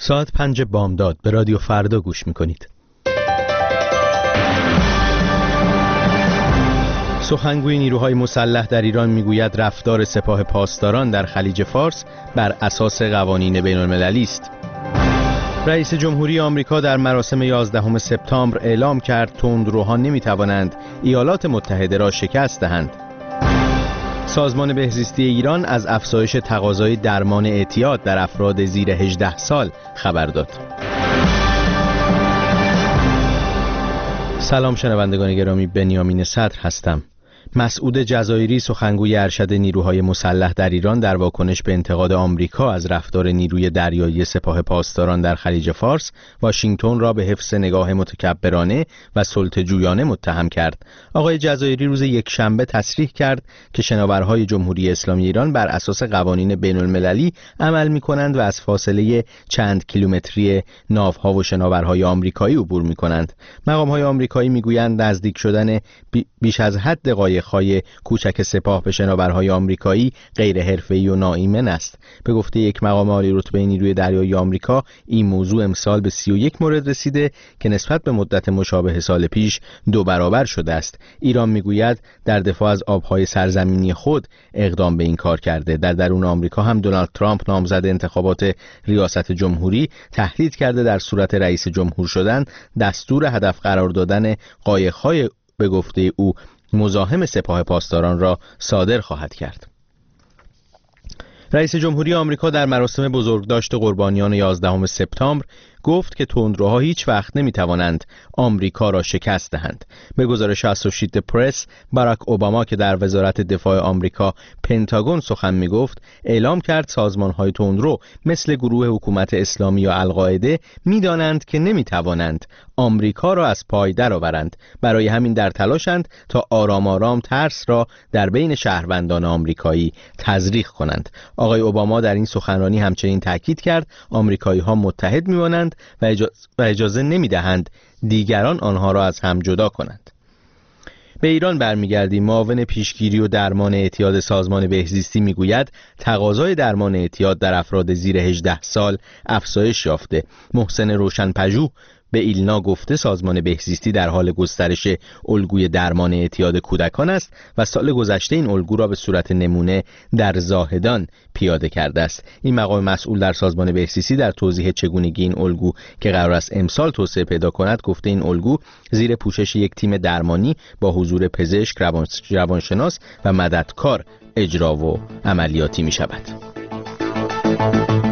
ساعت 5 بامداد به رادیو فردا گوش میکنید. سخنگوی نیروهای مسلح در ایران میگوید رفتار سپاه پاسداران در خلیج فارس بر اساس قوانین بین المللی است. رئیس جمهوری آمریکا در مراسم 11 سپتامبر اعلام کرد تندروها نمیتوانند ایالات متحده را شکست دهند. سازمان بهزیستی ایران از افزایش تقاضای درمان اعتیاد در افراد زیر 18 سال خبر داد. سلام شنوندگان گرامی، بنیامین صدر هستم. مسعود جزایری سخنگوی ارشد نیروهای مسلح در ایران در واکنش به انتقاد آمریکا از رفتار نیروی دریایی سپاه پاسداران در خلیج فارس، واشنگتن را به حفظ نگاه متکبرانه و سلطه‌جویانه متهم کرد. آقای جزایری روز یکشنبه تصریح کرد که شناورهای جمهوری اسلامی ایران بر اساس قوانین بین المللی عمل می‌کنند و از فاصله چند کیلومتری ناوها و شناورهای آمریکایی عبور می‌کنند. مقام‌های آمریکایی می‌گویند نزدیک شدن بیش از حد قایق‌های کوچک سپاه به شناورهای آمریکایی غیر حرفه‌ای و ناایمن است. به گفته یک مقام عالی رتبه نیروی دریایی آمریکا، این موضوع امسال به 31 مورد رسیده که نسبت به مدت مشابه سال پیش 2 برابر شده است. ایران میگوید در دفاع از آبهای سرزمینی خود اقدام به این کار کرده. در درون آمریکا هم دونالد ترامپ نامزد انتخابات ریاست جمهوری تهدید کرده در صورت رئیس جمهور شدن دستور هدف قرار دادن قایق‌های به گفته او مزاحم سپاه پاسداران را صادر خواهد کرد. رئیس جمهوری آمریکا در مراسم بزرگداشت قربانیان 11 سپتامبر گفت که تندروها هیچ وقت نمیتوانند آمریکا را شکست دهند. به گزارش اسوشییتد پرس، باراک اوباما که در وزارت دفاع آمریکا پنتاگون سخن میگفت، اعلام کرد سازمان‌های تندرو مثل گروه حکومت اسلامی یا القاعده میدانند که نمیتوانند آمریکا را از پای درآورند. برای همین در تلاشند تا آرام آرام ترس را در بین شهروندان آمریکایی تزریق کنند. آقای اوباما در این سخنرانی همچنین تاکید کرد آمریکایی‌ها متحد می‌مانند و اجازه نمی‌دهند دیگران آنها را از هم جدا کنند. به ایران برمیگردیم. معاون پیشگیری و درمان اعتیاد سازمان بهزیستی میگوید تقاضای درمان اعتیاد در افراد زیر 18 سال افزایش یافته. محسن روشن‌پژوه به ایلنا گفته سازمان بهزیستی در حال گسترش الگوی درمان اعتیاد کودکان است و سال گذشته این الگو را به صورت نمونه در زاهدان پیاده کرده است. این مقام مسئول در سازمان بهزیستی در توضیح چگونگی این الگو که قرار است امسال توسعه پیدا کند گفته این الگو زیر پوشش یک تیم درمانی با حضور پزشک، روانشناس و مددکار اجرا و عملیاتی می شود.